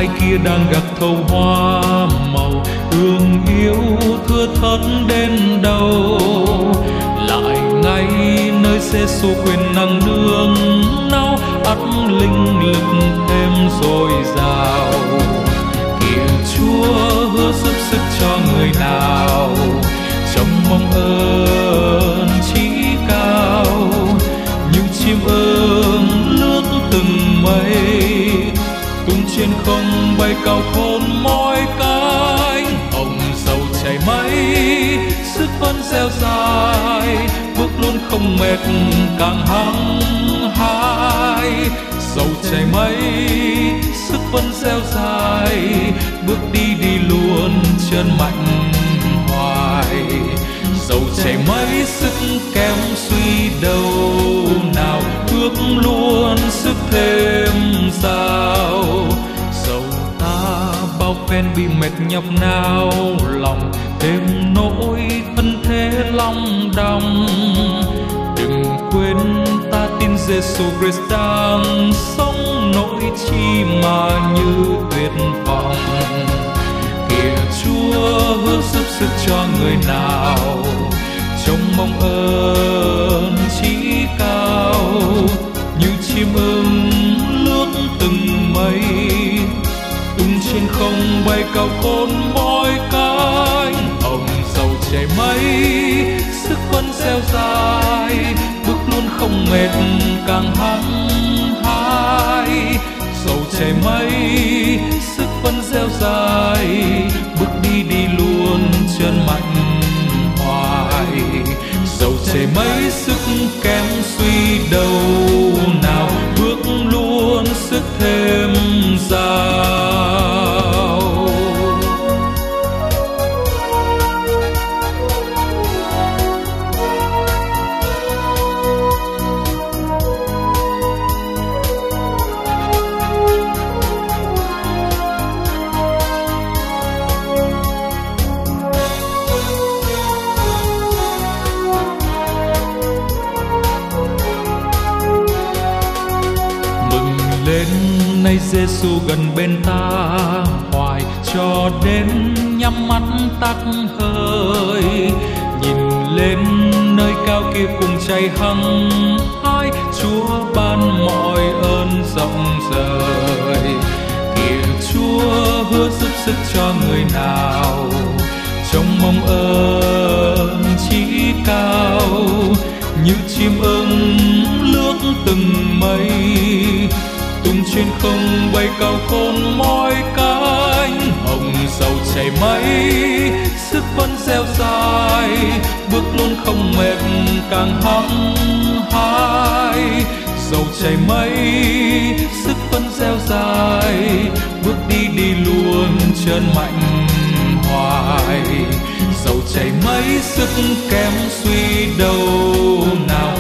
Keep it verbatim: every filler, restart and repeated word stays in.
ai kia đang gặt thâu hoa màu, thương yêu thưa thớt đến đâu. Lại ngay nơi Giê-xu quyền năng nương náu, ắt linh lực thêm dồi dào. Kìa Chúa hứa giúp sức cho người nào, trong mong ơn chí cao. Những chim ưng lướt từng mây, tung trên không bay cao khôn mỏi cánh. Ông dầu chảy mây, sức vẫn dẻo dài, bước luôn không mệt càng hăng hái. Dầu chảy mây, sức vẫn dẻo dài, bước đi đi luôn chân mạnh hoài. Dầu chảy mây, sức kém suy đâu nào, bước luôn sức thêm sao. Dầu ta bao phen bị mệt nhọc nao lòng, thêm nỗi thân thế long đong. Đừng quên ta tin Giê-xu Christ đang sống, nỗi chi mà như tuyệt vọng. Kìa Chúa hứa giúp sức cho người nào, trong mong ơn chí cao. Như chim ưng lướt từng mây, tung trên không bay cao khôn mỏi cánh. Ông dầu chảy mây, sức vẫn dẻo dài, bước luôn không mệt càng hăng hái. Dầu chảy mây, sức vẫn dẻo dài, bước đi đi luôn chân mạnh hoài. Dầu chảy mây, sức kém suy đâu nào, bước luôn sức thêm giàu. Lên nay Giê-xu gần bên ta hoài, cho đến nhắm mắt tắt hơi. Nhìn lên nơi cao kia cùng cháy hăng hái, Chúa ban mọi ơn rộng rời. Kìa Chúa hứa giúp sức cho người nào, trong mong ơn chí cao. Như chim ưng lướt từng mây, tung trên không bay cao khôn mỏi cánh. Hồng dầu chảy mây, sức vẫn dẻo dài, bước luôn không mệt càng hăng hái. Dầu chảy mây, sức vẫn dẻo dài, bước đi đi luôn chân mạnh hoài. Dầu chảy mây, sức kém suy đâu nào,